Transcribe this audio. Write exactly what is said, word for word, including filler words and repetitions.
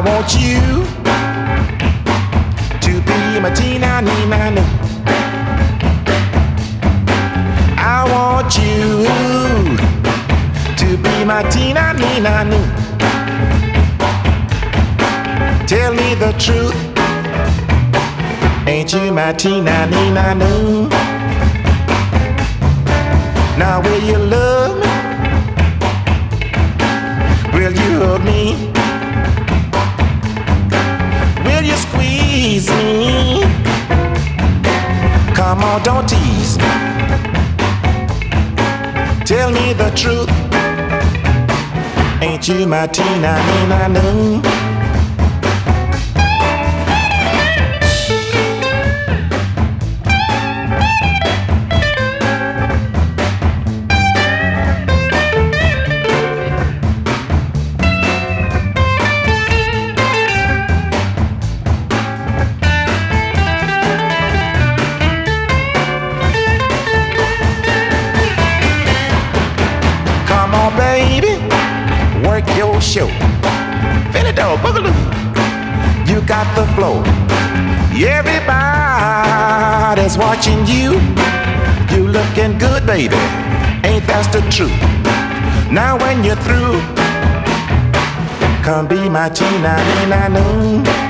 want you to be my Tina Nina Nu. I want you to be my Tina Nina Nu. Tell me the truth, ain't you my Tina Nina Nu? Now will you love me? Will you hug me? Will you squeeze me? Come on, don't tease me. Tell me the truth, ain't you my Tina Nina Nu? Your show, Finito Boogaloo, you got the flow. Everybody's watching you. You looking good, baby. Ain't that the truth? Now when you're through, come be my Tina Nina Nu.